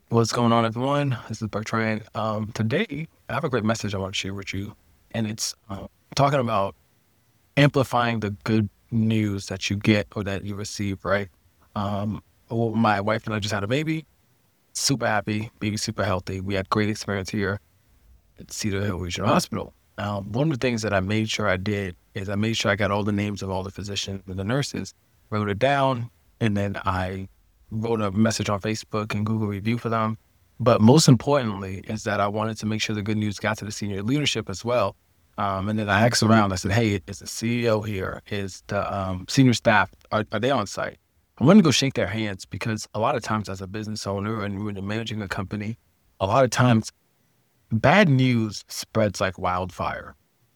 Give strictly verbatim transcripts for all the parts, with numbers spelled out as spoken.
What's going on, everyone? This is Bertrand. Um, today, I have a great message I want to share with you, and it's uh, talking about amplifying the good news that you get or that you receive, right? Um, well, my wife and I just had a baby, super happy, baby super healthy. We had great experience here at Cedar Hill Regional Hospital. Um, one of the things that I made sure I did is I made sure I got all the names of all the physicians and the nurses, wrote it down, and then I wrote a message on Facebook and Google review for them. But most importantly is that I wanted to make sure the good news got to the senior leadership as well. Um, and then I asked around. I said, "Hey, is the C E O here? Is the um, senior staff are, are they on site?" I wanted to go shake their hands because a lot of times, as a business owner and when you're managing a company, a lot of times bad news spreads like wildfire.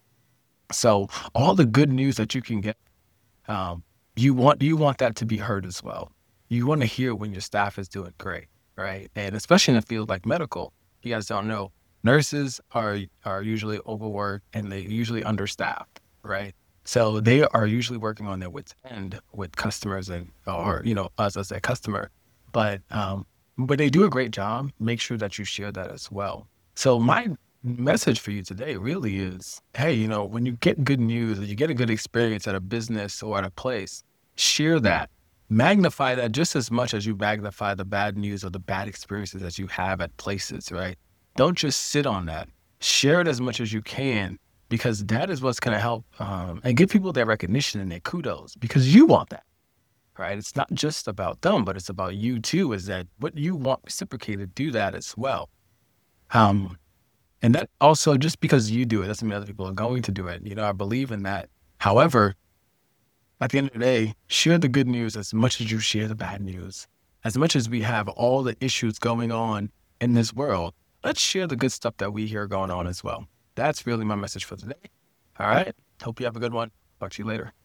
So all the good news that you can get, um, you want you want that to be heard as well. You want to hear when your staff is doing great, right? And especially in a field like medical, you guys don't know, nurses are are usually overworked and they usually understaffed, right? So they are usually working on their wits end with customers and or you know us as a customer, but um, but they do a great job. Make sure that you share that as well. So my message for you today really is, hey, you know, when you get good news or you get a good experience at a business or at a place, share that. Magnify that just as much as you magnify the bad news or the bad experiences that you have at places, right? Don't just sit on that. Share it as much as you can because that is what's going to help um, and give people their recognition and their kudos because you want that, right? It's not just about them, but it's about you too. Is that what you want reciprocated? Do that as well. Um, and that also, just because you do it doesn't mean other people are going to do it. You know, I believe in that. However, at the end of the day, share the good news as much as you share the bad news. As much as we have all the issues going on in this world, let's share the good stuff that we hear going on as well. That's really my message for today. All right. Hope you have a good one. Talk to you later.